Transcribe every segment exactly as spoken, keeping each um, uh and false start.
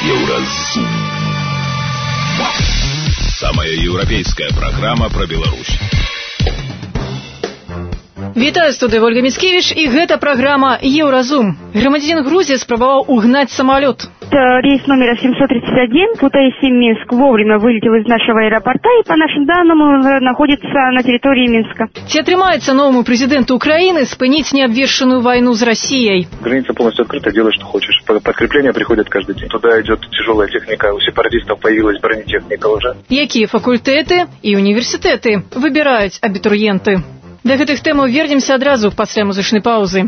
Еўразум. Самая еўрапейская программа про Беларусь. Вітаю, студыя Ольга Мицкевич, и гэта программа Еўразум. Грамадзянин Грузии спрабаваў угнать самолет. Рейс номер семьсот тридцать один, Кутаиси-Минск, вовремя вылетел из нашего аэропорта и, по нашим данным, находится на территории Минска. Ці атрымаецца новому президенту Украины спыніць необвершенную войну с Россией? Граница полностью открыта, делай, что хочешь. Подкрепления приходят каждый день. Туда идет тяжелая техника, у сепаратистов появилась бронетехника уже. Якія факультэты и университеты выбирают абітурыенты? До гэтых тэмаў вернемся адразу пасля музычнай паузы.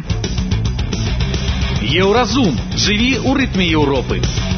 Еўразум. Жыві ў рытме Еўропы.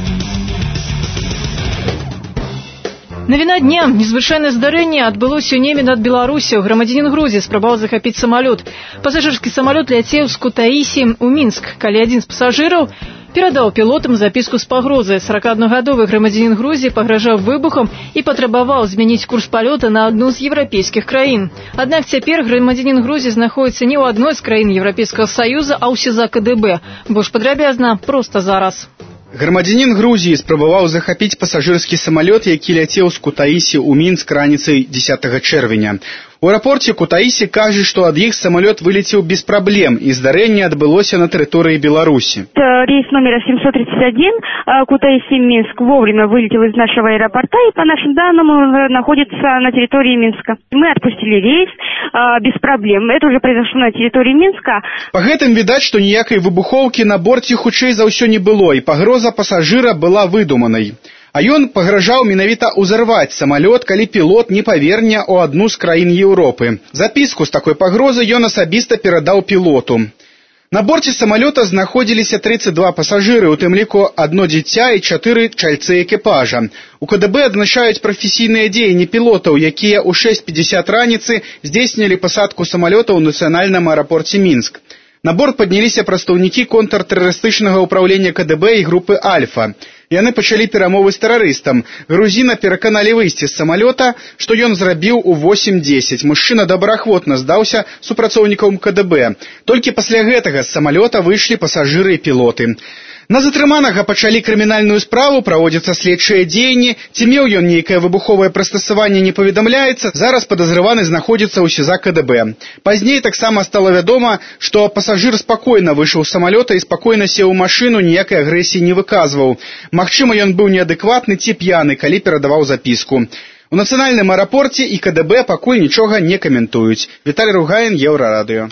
Навіна дня. Незвычайнае здарэнне адбылося ў небе над Беларусю. Грамадзянін Грузіі спрабаваў захапіць самалёт. Пасажырскі самалёт ляцеў з Кутаиси ў Мінск, калі адзін з пасажыраў перадаў пілотам запіску з пагрозы. сорокааднагадовы грамадзянін Грузіі пагражаў выбухам і патрабаваў змяніць курс палёта на адну з еўрапейскіх краін. Аднак цяпер грамадзянін Грузіі знаходіцца не ў адной з краін Еўрапейскага Саюза, а ў СІЗА КДБ. Больш падрабязна проста зараз. Грамадзянін Грузіі спрабаваў захапіць пасажырскі самалёт, які ляцеў з Кутаиси ў Мінск раніцай дзесятага чэрвеня. У аэрапорце Кутаиси кажа, што ад іх самалёт вылецеў без праблем, і здарэнне адбылося на тэрыторыі Беларусі. Рейс номер семьсот тридцать один, Кутаиси-Минск, вовремя вылетел из нашего аэропорта и, по нашим данным, находится на территории Минска. Мы отпустили рейс без проблем. Это уже произошло на территории Минска. Па гэтым відаць, што ніякай выбухоўкі на борце хутчэй за ўсё не было, і пагроза пасажыра была выдуманай. А ён пагражаў менавіта ўзарваць самалёт, калі пілот не паверне ў адну з краін Еўропы. Запіску з такой пагрозай ён асабіста перадаў пілоту. На борце самалёта знаходзіліся тридцать два пасажыры, у тым ліку адно дзіця і чатыры чальцы экіпажа. У КДБ адзначаюць прафесійныя дзеянні пілотаў, якія ў шэсць пятьдесят раніцы здзейснілі пасадку самалёта ў нацыянальным аэрапорце Мінск. На борт падняліся прадстаўнікі контртэрарыстычнага ўпраўлення КДБ і групы Альфа. Яны пачалі перамовы з тэрарыстам. Грузіна пераканалі выйсці з самалёта, што ён зрабіў у восемь дзесяць. Мужчына добраахвотна здаўся супрацоўнікам КДБ. Толькі пасля гэтага з самалёта выйшлі пасажыры і пілоты. На затрыманага пачалі крымінальную справу, праводзяцца следчыя дзеянні. Ці меў ён нейкае выбуховае прыстасаванне, не паведамляецца. Зараз падазраваны знаходзіцца ў СІЗА КДБ. Пазней таксама стала вядома, што пасажыр спакойна выйшаў з самалёта і спакойна сеў у машыну, ніякай агрэсіі не выказваў. Магчыма, ён быў неадэкватны ці п'яны, калі перадаваў запіску. У нацыянальным аэрапорце і КДБ пакуль нічога не каментуюць. Віталій Ругаін, Еўрарадыё.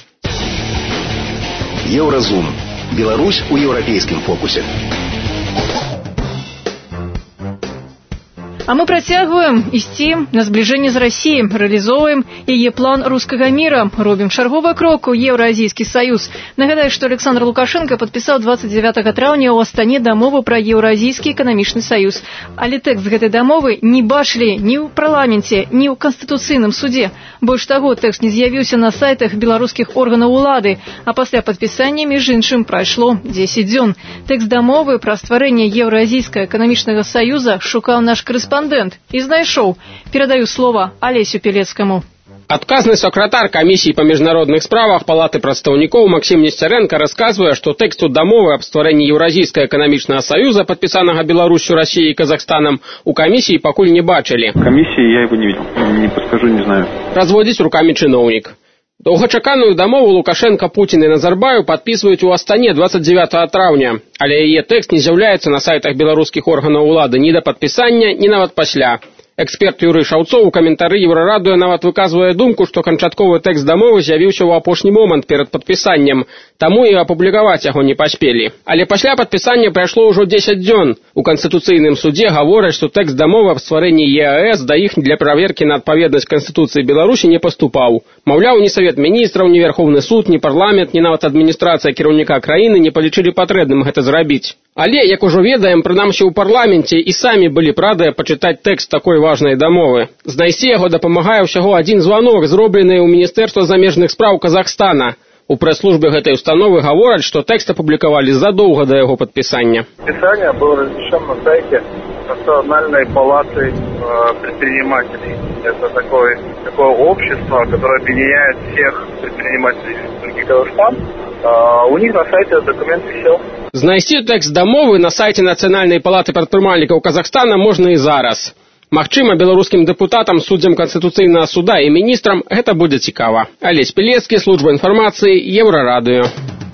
Еўразум. Беларусь у еўрапейскім фокусе. А мы працягваем ісці на збліжэнне з Расіяй, рэалізоўваем яе план рускага міра, робім чарговы крок у Еўразійскі саюз. Нагадаю, што Александр Лукашенко падпісаў двадцать девятого траўня ў Астане дамову пра Еўразійскі эканамічны саюз. Але тэкст гэтай дамовы не бачылі ні ў парламенце, ні ў Канстытуцыйным судзе. Больш таго, тэкст не з'явіўся на сайтах беларускіх органаў улады, а пасля падпісання, між іншым, прайшло дзесяць дзён. Тэкст дамовы пра стварэнне Еўразійскага эканамічнага саюза шукаў наш корэспондэнт і знайшоў. Перадаю слова Алесю Пелецкаму. Адказны сакратар камісіі па міжнародных справах Палаты прадстаўнікоў Максім Несцярэнка расказвае, што тэксту дамовы аб стварэнні Еўразійскага эканамічнага саюза, падпісанага Беларусю, Расіяй і Казахстанам, у камісіі пакуль не бачылі. Комиссии я его не видел, не подскажу, не знаю. Разводзіць рукамі чыноўнік. Доўгачаканую дамову Лукашенко, Путін і Назарбаев падпісваюць у Астане двадцать девятого траўня, але яе тэкст не з'яўляецца на сайтах беларускіх органаў улады ні да падпісання, ні нават пасля. Эксперт Юрый Шаўцоў у каментары Еўрарадыё нават выказвае думку, што канчатковы тэкст дамовы з'явіўся ў апошні момант перад падпісаннем, таму і апублікаваць яго не паспелі. Але пасля падпісання прайшло ўжо дзесяць дзён. У Канстытуцыйным судзе гавораць, што тэкст дамовы аб стварэнні ЕАЭС да іх для праверкі на адпаведнасць Канстытуцыі Беларусі не паступаў. Маўляў, ні Савет міністраў, ні Верховны суд, ні парламент, ні нават адміністрацыя кіраўніка краіны не палічылі патрэбным гэта зрабіць. Але, як ужо ведаем, прынамсі ў парламенце і самі былі б радыя пачытаць тэкст такой важнай дамовы. Знайсці яго дапамагае ўсяго адзін званок, зроблены ў Міністэрства замежных спраў Казахстана. У прэс-службе гэтай установы гавораць, што тэкст апублікавалі задоўга да яго падпісання. Подписание было размещено на сайте Национальной палаты э, предпринимателей. Это такое, такое общество, которое объединяет всех предпринимателей Республики Казахстан. А у них на сайте документ висел. Знайсці тэкст дамовы на сайце Нацыянальнай палаты прадпрымальнікаў Казахстана можна і зараз. Магчыма, беларускім дэпутатам, суддзям Канстытуцыйнага суда і міністрам гэта будзе цікава. Алесь Пілецкі, служба інфармацыі, Еўрарадыё.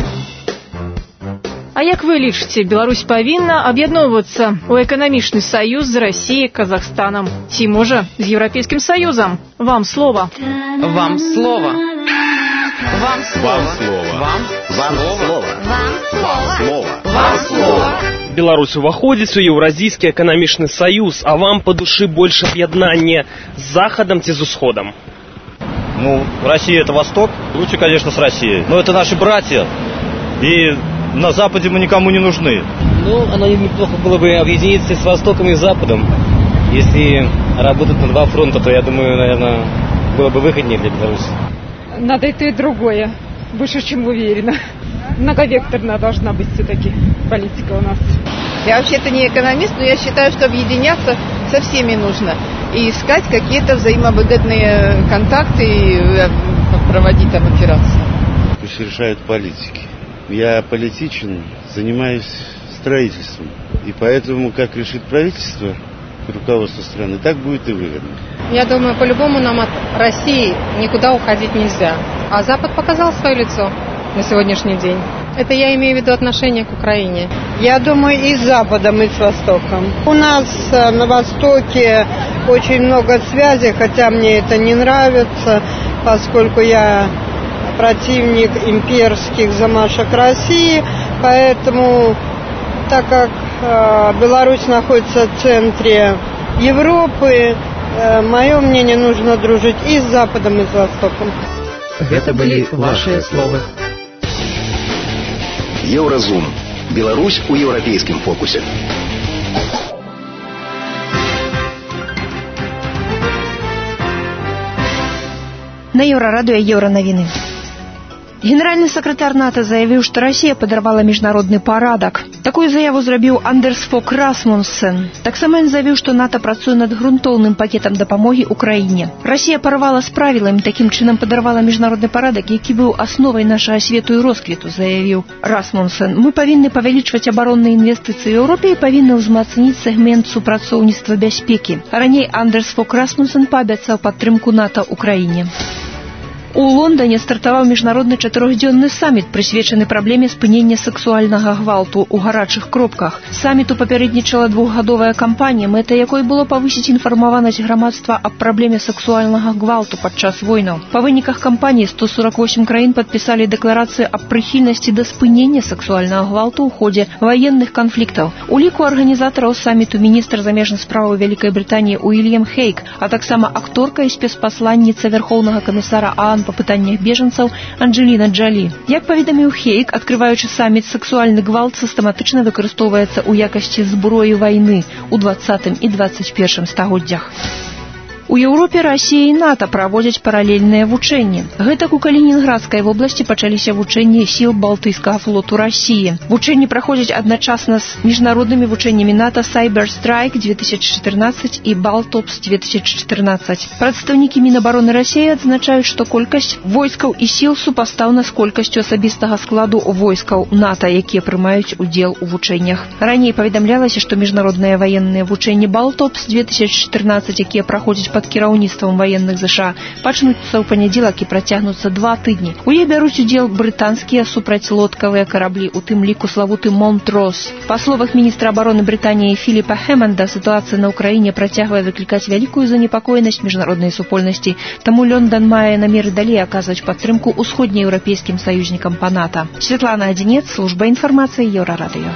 А як вы лічыце, Беларусь павінна аб'ядноўвацца ў эканамічны саюз з Расіяй, Казахстанам ці, можа, з Еўрапейскім саюзам? Вам слова. Вам слова. Вам слова. Вам слова. Вам слова. Вам слова. Вам слова. Беларусь уваходзіць у Еўразійскі эканамічны саюз, а вам по душы больше аб'яднання з Захадом ці з Усходом? Ну, Россия это Восток, лучше, конечно, с Россией. Но это наши братья, и на Западе мы никому не нужны. Ну, оно неплохо было бы объединиться с Востоком и Западом. Если работать на два фронта, то, я думаю, наверное, было бы выгоднее для Беларуси. Надо и то, и другое. Больше, чем уверена. Многовекторная должна быть все-таки политика у нас. Я вообще-то не экономист, но я считаю, что объединяться со всеми нужно. И искать какие-то взаимовыгодные контакты и проводить там операции. Пусть решают политики. Я политичен, занимаюсь строительством. И поэтому, как решит правительство, руководство страны, так будет и выгодно. Я думаю, по-любому нам от России никуда уходить нельзя. А Запад показал свое лицо на сегодняшний день. Это я имею в виду отношение к Украине. Я думаю, и с Западом, и с Востоком. У нас на Востоке очень много связей, хотя мне это не нравится, поскольку я противник имперских замашек России. Поэтому, так как э, Беларусь находится в центре Европы, э, мое мнение, нужно дружить и с Западом, и с Востоком. Это были ваши слова. Еўразум. Беларусь у еўрапейскім фокусе. На Еўрарадыё Еўранавіны. Генеральны сакратар НАТО заявіў, што Расія падарвала міжнародны парадак. Такую заяву зрабіў Андерс Фог Расмунсен. Таксама ён заявіў, што НАТО працуе над грунтоўным пакетам дапамогі ўкраіне. Расія парвала з правіламі, такім чынам падарвала міжнародны парадак, які быў асновай нашага свету і росквіту, заявіў Расмунсен. Мы павінны павялічваць абаронныя інвестыцыі ў Еўропе і павінны ўзмацніць сегмент супрацоўніцтва бяспекі. Раней Андерс Фог Расмунсен паабяцаў падтрымку НАТО ўкраіне. У Лондоне стартаваў міжнародны чатырохдзённы саміт, прысвечаны праблеме спынення сексуальнага гвалту ў гарачых кропках. Саміту папярэднічала двухгадовая кампанія, мэта якой было павысіць інфармаванасць грамадства аб праблеме сексуальнага гвалту падчас войнаў. Па выніках кампаніі сто сорок восемь краін падпісалі дэкларацыю аб прыхільнасці да спынення сексуальнага гвалту ў ходзе ваенных канфліктаў. У ліку арганізатараў саміту міністр замежных справаў Вялікай Брытаніі Уільям Хейк, а таксама акторка і спецпасланніца Верхоўнага камісара ААН па пытаннях бежанцаў Анджеліна Джолі. Як паведаміў Хейк, адкрываючы саміт, сексуальны гвалт сістэматычна выкарыстоўваецца ў якасці зброі вайны ў двадцатым і дваццаць першым стагоддзях. У Еўропе Расія і НАТО праводзяць паралельныя вучэнні. Гэтак у Калінінградскай вобласці пачаліся вучэнні сіл Балтыйскага флоту Расіі. Вучэнні праходзяць адначасна з міжнароднымі вучэннямі НАТО Cyber Strike две тысячи четырнадцать і Baltops две тысячи четырнадцать. Прадстаўнікі Мінабароны Расіі адзначаюць, што колькасць войскаў і сіл супастаўна з колькасцю асабістага складу войскаў НАТО, якія прымаюць удзел у вучэннях. Раней паведамлялася, што міжнародныя ваенныя вучэнні Baltops две тысячи четырнадцать, якія праходзяць под кіраўніцтвам ваенных ЗША, пачнуцца ў панядзелак і працягнуцца два тыдні. У іх бяруць удзел брытанскія супрацьлодкавыя караблі, у тым ліку славуты Монтрос. Па словах міністра абароны Брытаніі Філіпа Хэмманда, сітуацыя на ўкраіне працягвае выклікаць вялікую занепакоенасць міжнароднай супольнасці, таму Лондан мае намеры далей аказваць падтрымку ўсходнееўрапейскім саюзнікам па НАТО. Святлана Адзінец, служба інфармацыі Еўрарадыё.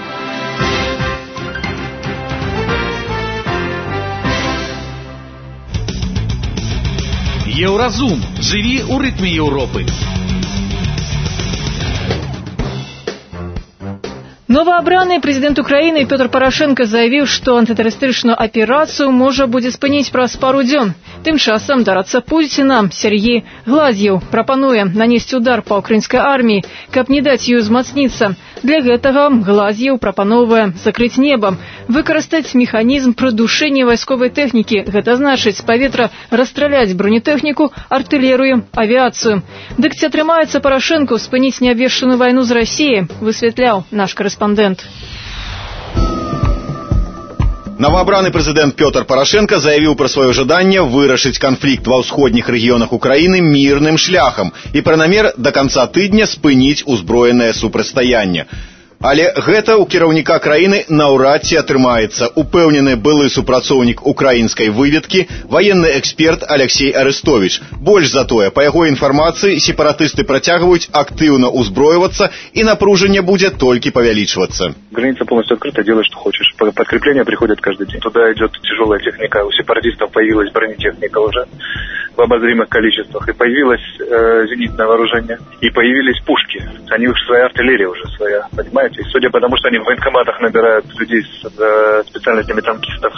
Еўразум. Жыві ў рытме Еўропы. Новоабраны прэзідэнт Украіны Пётр Парашенко заявіў, што антытэрарыстычную аперацыю можа будзе спыніць праз пару дзён. Тым часам дарацца Пуціна Сергей Глазьеў прапануе нанесці удар па украінскай арміі, каб не даць ёй узмацніцца. Для гэтага Глазьеў прапановвае закрыць неба, выкарыстаць механізм прыдушэння вайсковай тэхнікі. Гэта значыць з паветра расстраляць бронетэхніку, артылерыю, авіяцыю. Дык ці атрымаецца Парашенко спыніць неабвешчаную вайну з Расіяй, высвятляў наш корэспондэнт. Новоабраны прэзідэнт Пётр Парашенко заявіў пра сваё жаданне вырашыць канфлікт ва ўсходніх рэгіёнах Украіны мірным шляхам і пра намер да канца тыдня спыніць узброенае супрацьстаянне. Але гэта ў кіраўніка краіны наўрад ці атрымаецца, упэўнены былы супрацоўнік украінскай выведкі, ваенны эксперт Алексей Арестович. Больш за тое, па яго інфармацыі, сепаратысты працягваюць актыўна ўзброівацца і напружанне будзе толькі павялічвацца. Граница полностью открыта, делай, что хочешь. Подкрепления приходят каждый день. Туда идет тяжелая техника. У сепаратистов появилась бронетехника уже в обозримых количествах. И появилось э, зенитное вооружение. И появились пушки. Они уж своя артиллерия уже своя, понимаете? И судя по тому, что они в военкоматах набирают людей с э, специальностями танкистов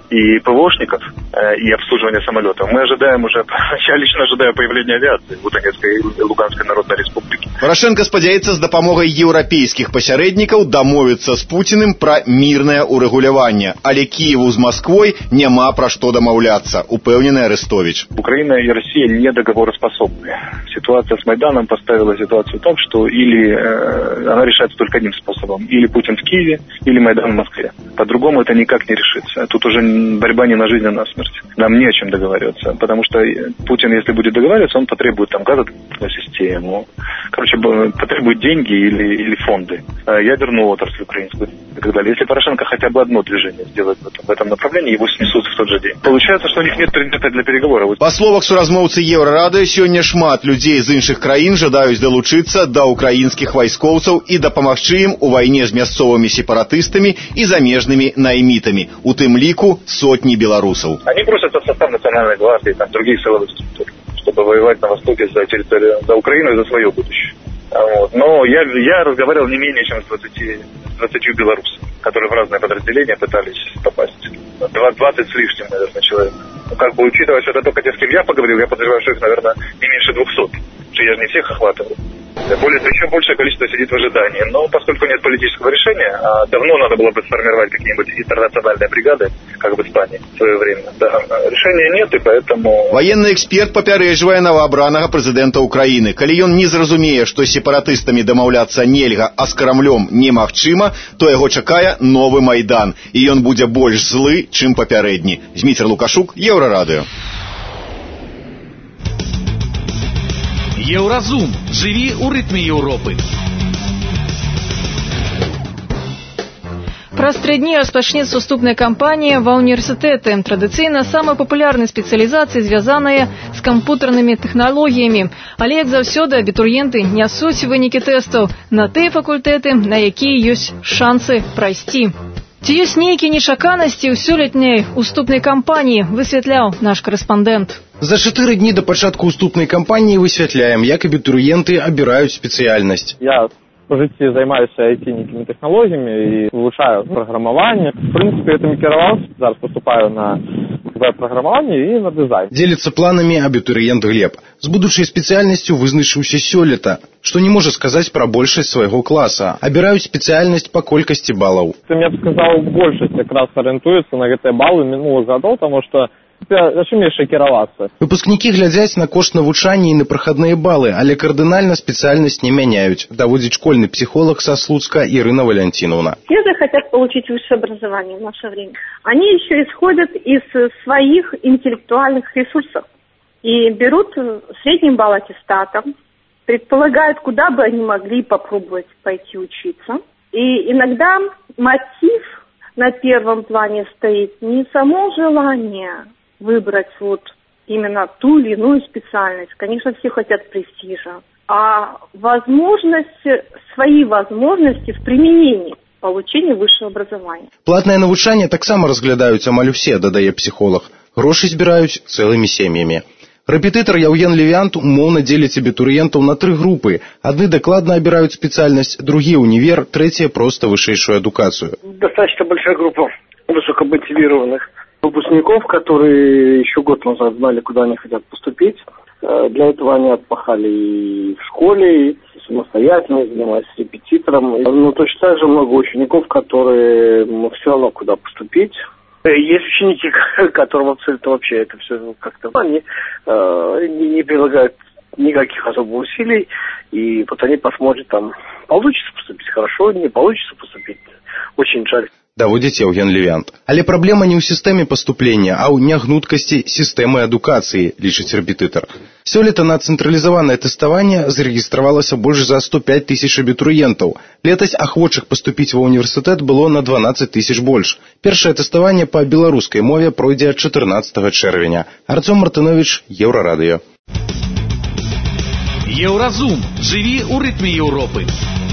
и ПВОшников, э, и обслуживания самолетов, мы ожидаем уже, я лично ожидаю появления авиации в Донецкой и Луганской Народной Республике. Парашенко спадзяецца з дапамогай еўрапейскіх пасярэднікаў дамовіцца з Пуціным пра мірнае ўрэгуляванне, але Киеву з Москвой няма пра што дамаўляцца, упэўнены Арестович. Украина и Россия не договороспособны. Ситуация с Майданом поставила ситуацию так, что или э, она решается только одним способом. Или Путин в Киеве, или Майдан в Москве. По-другому это никак не решится. Тут уже борьба не на жизнь, а на смерть. Нам не о чем договариваться. Потому что Путин, если будет договариваться, он потребует там газовую систему. Короче, потребует деньги или, или фонды. Ядерную отрасль украинскую и так далее. Если Порошенко хотя бы одно движение сделает в этом, в этом направлении, его снесут в тот же день. Получается, что у них нет предмета для переговоров. Па словах суразмоўцы Еўрарады, сёння шмат людзей з іншых краін жадаюць далучыцца да украінскіх вайскоўцаў і дапамагчы ім у вайне з мясцовымі сепаратыстамі і замежнымі наймітамі, у тым ліку сотні беларусаў. Они просятся в состав национальной гвардии, там, других силовых структур, чтобы воевать на Востоке за территорию, за Украину и за свое будущее. Вот. Но я, я разговаривал не менее чем с двадцатью белорусами, которые в разные подразделения пытались попасть. двадцать с лишним, наверное, человек. Ну, как бы, учитывая, что это только те, с кем я поговорил, я подозреваю, что их, наверное, не меньше двухсот. Что я же не всех охватывал. Более того, еще большее количество сидит в ожидании. Но поскольку нет политического решения, а давно надо было бы сформировать какие-нибудь интернациональные бригады, как в Испании в свое время. Да, решения нет, и поэтому... Военный эксперт папярэджвае новоабранага прэзідэнта Украіны. Калі ён не зразумее, што з сепаратыстамі дамаўляцца нельга, а з Крамлём немагчыма, то яго чакае новы Майдан. І ён будзе больш злы, чым папярэдні. Зміцер Лукашук, Еўрарадыё. Еўразум. Живи у ритме Европы. Праз тры дні распачнецца уступная кампанія ва ўніверсітэты. Традыцыйна самая папулярная спецыялізацыя звязаная з кампутарнымі тэхналогіямі. Але, як заўсёды, абітурыенты нясуць вынікі тэстаў на тыя факультэты, на якія ёсць шансы прайсці. Ці ёсць нейкія нечаканасці ў сёлетняй уступнай кампаніі, высвятляў наш корэспондэнт. За чатыры дні да пачатку уступнай кампаніі высвятляем, як абітурыенты абіраюць спецыяльнасць. Я по жыцці займаюся ай ти-нейкімі тэхналогіямі і вывучаю праграмаванне. В прынцыпе, гэтым кіраваўся. Зараз паступаю на веб-праграмаванне і на дызайн. Дзеліцца планамі абітурыент Глеб. З будучай спецыяльнасцю вызначыўся сёлета, што не можа сказаць пра большасць свайго класа. Абіраюць спецыяльнасць па колькасці балаў. Ты мне б сказаў, большасць якраз арыентуецца на гэтыя балы мінулых гадоў, таму што за чым яшчэ кіравацца? Выпускнікі глядзяць на кошт навучання і на прахадныя балы, але кардынальна спецыяльнасць не мяняюць, даводзіць школьны психолог со Слуцка Ирина Валентиновна. Все же хотят получить высшее образование в наше время. Они еще исходят из своих интеллектуальных ресурсов и берут средний балл аттестата, предполагают, куда бы они могли попробовать пойти учиться. И иногда мотив на первом плане стоит не само желание выбрать вот именно ту или иную специальность. Конечно, все хотят престижа. А возможность, свои возможности в применении получения высшего образования. Платное навучанне таксама разглядаюць амаль усе, дадае психолог. Грошы збіраюць цэлымі сем'ямі. Рэпетытар Яўген Левянт умоўна дзеліць абітурыентаў на тры групы. Адны дакладна абіраюць спецыяльнасць, другія універ, трэція проста высшую адукацию. Достаточно большая группа высокомотивированных выпускников, которые еще год назад знали, куда они хотят поступить. Для этого они отпахали и в школе, и самостоятельно, занимались репетитором. Но точно так же много учеников, которые ну, все равно куда поступить. Есть ученики, которым абсолютно вообще это все как-то... Они э, не, не прилагают никаких особых усилий, и вот они посмотрят, там, получится поступить хорошо, не получится поступить. Очень жаль. Даводзіць Яўген Левянт. Але праблема не ў сістэме паступлення, а ў нягнуткасці сістэмы адукацыі, лічыць рэпетытар. Сёлета на цэнтралізаванае тэставанне зарэгістравалася больш за сто пяць тысяч абітурыентаў. Летась ахвочых паступіць ва ўніверсітэт было на дванаццаць тысяч больш. Першае тэставанне па беларускай мове пройдзе чатырнаццатага чэрвеня. Артём Мартынович, Еўрарадыё. Еўразум. Жыві ў рытме Еўропы.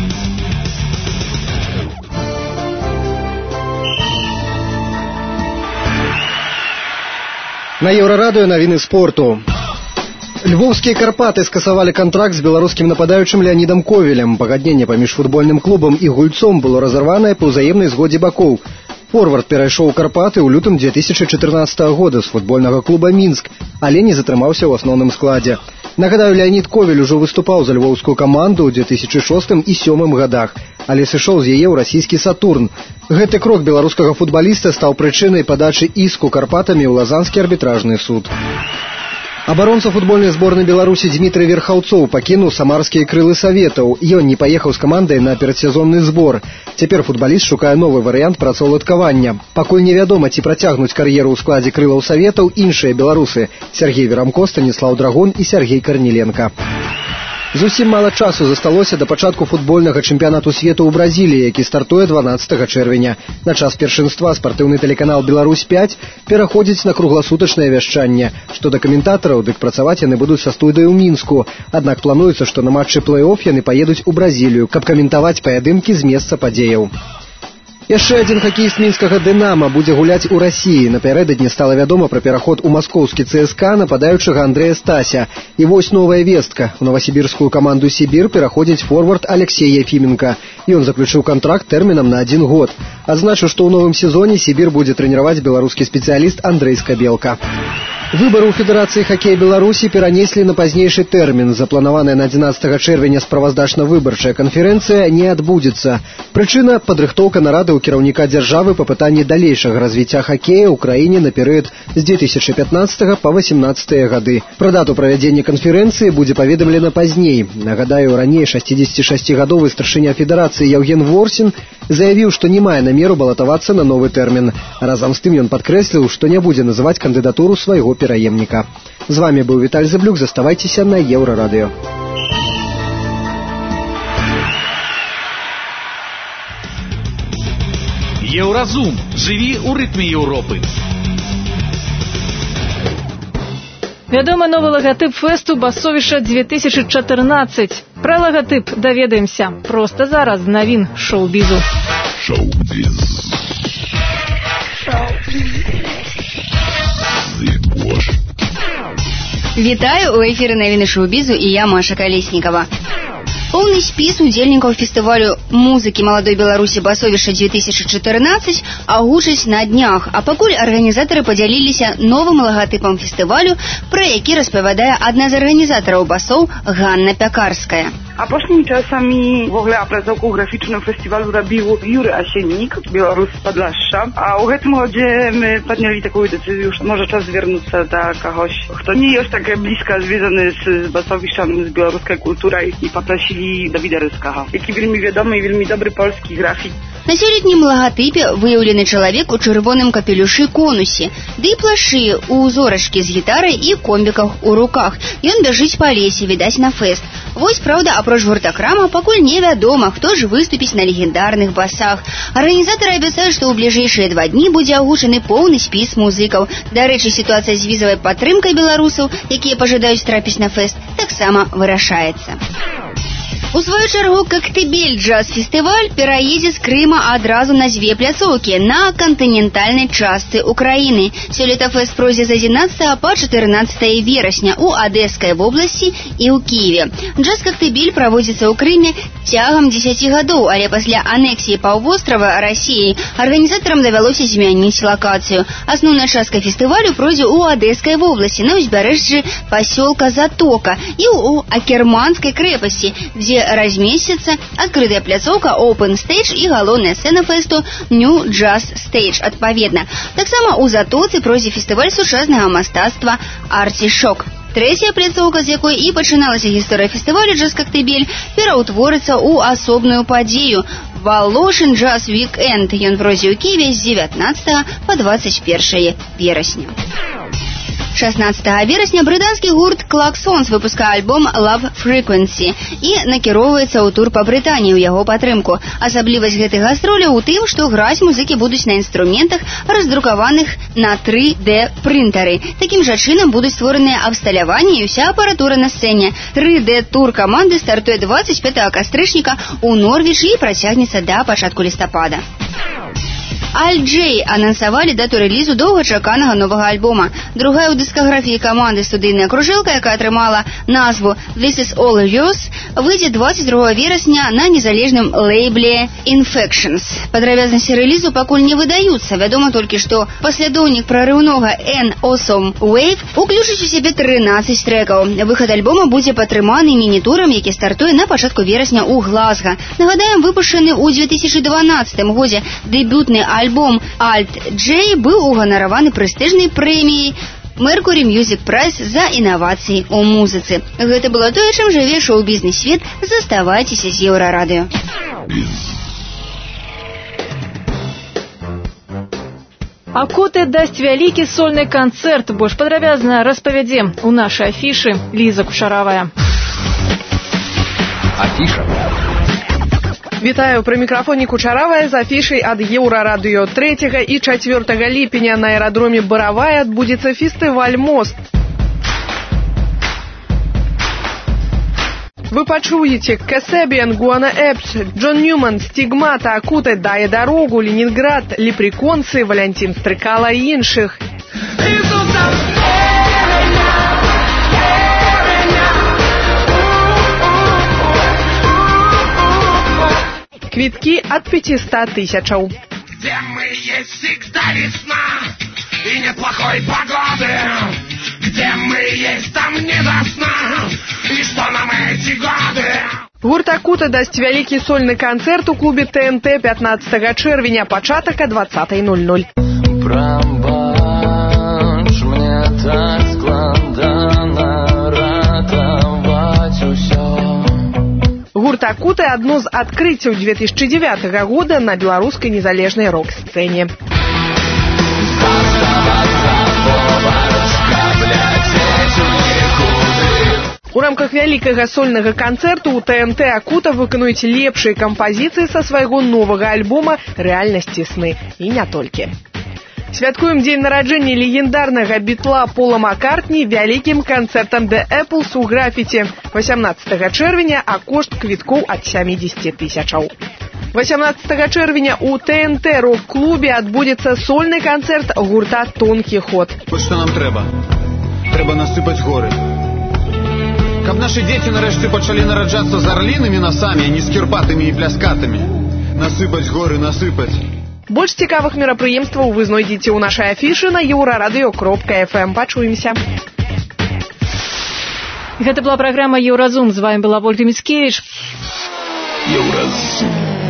На Еўрарадыё навіны спорту. Львоўскія «Карпаты» скасавалі кантракт з беларускім нападаючым Леанідам Ковелем. Пагадненне паміж футбольным клубам і гульцом было разарванае па ўзаемнай згодзе бакоў. Форвард перайшоў у «Карпаты» ў лютым две тысячи чатырнаццатага года з футбольнага клуба «Мінск», але не затрымаўся ў асноўным складзе. Нагадаю, Леанід Ковель ужо выступаў за львоўскую каманду ў две тысячи шостым і сёмым годах, але сышоў з яе ў расійскі «Сатурн». Гэты крок беларускага футбаліста стаў прычынай падачы іску «Карпатамі» ў Лазанскі арбітражны суд. Абаронца футбольнай зборнай Беларусі Дмітрый Верхаўцоў пакінуў самарскія крылы Саветаў. Ён не паехаў з камандай на перадсезонны збор. Цяпер футбаліст шукае новы варыянт працаўладкавання. Пакуль невядома, ці працягнуць кар'еру ў складзе крылаў Саветаў іншыя беларусы – Сергей Верамко, Станіслаў Драгун і Сергей Карніленка. Зусім мала часу засталося да пачатку футбольнага чэмпіянату свету ў Бразіліі, які стартуе дванаццатага чэрвеня. На час першынства спартыўны тэлеканал «Беларусь пяць» пераходзіць на кругласутачнае вяшчанне. Што да каментатараў, дык працаваць яны будуць са студыі ў Мінску. Аднак плануецца, што на матчы плэй-оф яны паедуць у Бразілію, каб каментаваць паядынкі з месца падзеяў. Яшчэ адзін хакеіст мінскага «Дынама» будзе гуляць у Расіі. Напярэдадні стала вядома пра пераход у маскоўскі цэ эс ка нападаючага Андрэя Стася. І вось новая вестка. У новасібірскую каманду «Сібір» пераходзіць форвард Алексей Ефіменка. Ён заключыў кантракт тэрмінам на адзін год. Адзначу, што ў новым сезоне «Сібір» будзе трэніраваць беларускі спецыяліст Андрэй Скабелка. Выбары ў Федэрацыі хакея Беларусі перанеслі на пазнейшы тэрмін. Запланаваная на адзінаццатага чэрвеня справаздачна-выбарчая канферэнцыя не адбудзецца. Прычына – падрыхтоўка нарады ў кіраўніка дзяржавы па пытанні далейшага развіцця хакея ў краіне на перыяд з две тысячи пятнаццатага па васемнаццатыя гады. Пра дату правядзення канферэнцыі будзе паведамлена пазней. Нагадаю, раней шасцідзесяцішасцігадовы старшыня Федэрацыі Яўген Ворсін заявіў, што не мае намеру балатавацца на новы тэрмін. Разам з тым ён падкрэсліў, што не будзе называць кандыдатуру свайго пераемніка. З вами быў Віталь Заблюк, заставайцеся на Еўрарадыё. Еўразум. Жыві ў рытме Еўропы. Вядомы новы лагатып фэсту «Басовішча две тысячи чатырнаццаць». Пра лагатып даведаемся проста зараз з навін шоу-бізу. Шоу-біз. Вітаю, у эфіры навіны шоу-бізу і я, Маша Калеснікава. Поўны спіс удзельнікаў фестывалю музыкі маладой Беларусі «Басовішча две тысячи чатырнацаць» агучаць на днях, а пакуль арганізатары падзяліліся новым лагатыпам фестывалю, пра які распавядае адна з арганізатараў басоў Ганна Пякарская. Апошнімі часамі в ogóle апрацоўку графічную фестывалю рабіў Юры Асеннік, беларус з Падляшша. А ў гэтым годзе мы паднялі такую дэцызію, што можа час звярнуцца да кагось, хто не ёсць так блізка звязаны з басовішчам, з беларускай культурай, і папрасілі Давіда Рыскага, які вельмі вядомы і вельмі добры польскі графік. На сёлетнім лагатыпе выяўлены чалавек у чырвоным капелюшы конусе, ды і плашы ў зорачкі з гітарай і комбіках у руках. Ён бяжыць па лесе, відаць на фэст. Вось, праўда, апроч гуртакрама, пакуль невядома, хто ж выступіць на легендарных басах. Арганізатары абяцаюць, што ў бліжэйшыя два дні будзе агучаны поўны спіс музыкаў. Дарэчы, сітуацыя з візавай падтрымкай беларусаў, якія пажадаюць трапіць на фэст, таксама вырашаецца. У сваю чаргу Коктебель джаз-фестываль пераедзе з Крыма адразу на дзве пляцоўкі на кантынентальнай частцы Украіны. Сёлета фэст пройдзе з адзінаццатага па чатырнаццатае верасня у Адэскай вобласці і ў Кіеве. Джаз-Коктебель праводзіцца ў Крыме цягам дзесяці гадоў, але пасля анексіі паўвострава Расіяй арганізатарам давялося змяніць лакацыю. Асноўная частка фестывалю пройдзе ў Адэскай вобласці на ўзбярэжжы пасёлка Затока і ў Акерманскай крэпасці, дзе размесціцца адкрытая пляцоўка Open Stage і галоўная сцэна фэсту New Jazz Stage адпаведна. Таксама ў Затоцы пройдзе фестываль сучаснага мастацтва Артишок. Трэцяя пляцоўка, з якой і пачыналася гісторыя фестывалю «Джаз-Коктебель», пераўтворыцца ў асобную падзею «Волошин Jazz Weekend». Ён пройдзе ў Кіеве з дзевятнаццатага па дваццаць першае верасня. шаснаццатага верасня брытанскі гурт Клаксонс выпускае альбом Love Frequency і накіроўваецца ў тур па Брытаніі ў яго падтрымку. Асаблівасць гэтых гастроляў у тым, што граць музыкі будуць на інструментах, раздрукаваных на тры дэ прынтары. Такім жа чынам будуць створаныя абсталяванні і ўся апаратура на сцэне. тры дэ тур каманды стартуе дваццаць пятага кастрычніка ў Норвічы і працягнецца да пачатку лістапада. Аль-Джей анансавалі дату рэлізу доўгачаканага новага альбома. Другая ў дыскаграфіі каманды студыйная кружэлка, якая атрымала назву «This is all yours», выйдзе дваццаць другога верасня на незалежным лейбле Infections. Падрабязнасці рэлізу пакуль не выдаюцца. Вядома толькі, што паслядоўнік прарыўнога An Awesome Wave уключыць у сябе трынаццаць трэкаў. Выхад альбома будзе падтрыманы міні-турам, які стартуе на пачатку верасня ў Глазга. Нагадаем, выпушчаны ў две тысячы дванаццатым годзе дэбютны альбом Alt-J быў уганараваны прэстыжнай прэміяй Mercury Music Prize за інавацыі ў музыцы. Гэта было тое, чым жыве шоу-бізнес-свет. Заставайцеся з Еўрарадыё. Акуты дасць вялікі сольны канцэрт. Больш падрабязна распавядзе ў нашай афішы Ліза Кушаравая. Афіша. Вітаю, пры мікрафоне Кучаравая з афішай ад Еўрарадыё. трэцяга і чацвёртага ліпеня на аэрадроме Баравая адбудзецца фестываль «Мост». Вы пачуеце Касэбіан, Гуана Эпс, Джон Ньюман, Стигмата, Акуты, Дае дарогу, Ленинград, Лепреконцы, Валянцін Стрыкала і іншых. Квитки от пятисот тысячаў. Где мы есть всегда весна и неплохой погоды. Где мы есть, там не до сна. И что нам эти годы? Гурт Акута дасць вялікі сольны канцэрт у клубе Тэ Эн Тэ пятнаццатага чэрвеня, пачатак о двадцатай нуль нуль. Пробач, мне так складана ратаваць усё. Гурт Акуты – одно з адкрыццяў две тысячи девятого года на беларускай незалежнай рок-сцэне. У рамках вялікага сольнага канцэрту у Тэ Эн Тэ Акута выканаюць лепшыя кампазіцыі са свайго новага альбома «Рэальнасці сны» і не толькі. Святкуем дзень нараджэння легендарнага бітла Пола Маккартні вялікім канцэртам The Apples у графіці васямнаццатага чэрвеня, а кошт квіткоў ад сямідзесяці тысячаў. васямнаццатага чэрвеня у Тэ Эн Тэ рок-клубе адбудзецца сольны канцэрт гурта «Тонкі ход». Вот што нам трэба. Трэба насыпаць горы. Каб нашы дзеці нарэшце пачалі нараджацца з арлінымі насамі, а не з кірпатымі і пляскатымі. Насыпаць горы, насыпаць. Больш цікавых мерапрыемстваў вы знойдзеце ў нашай афішы на еўрарадыё кропка эф эм. Пачуемся. Гэта была праграма «Еўразум». З вами была Ольга Міцкевіч. Еўразум.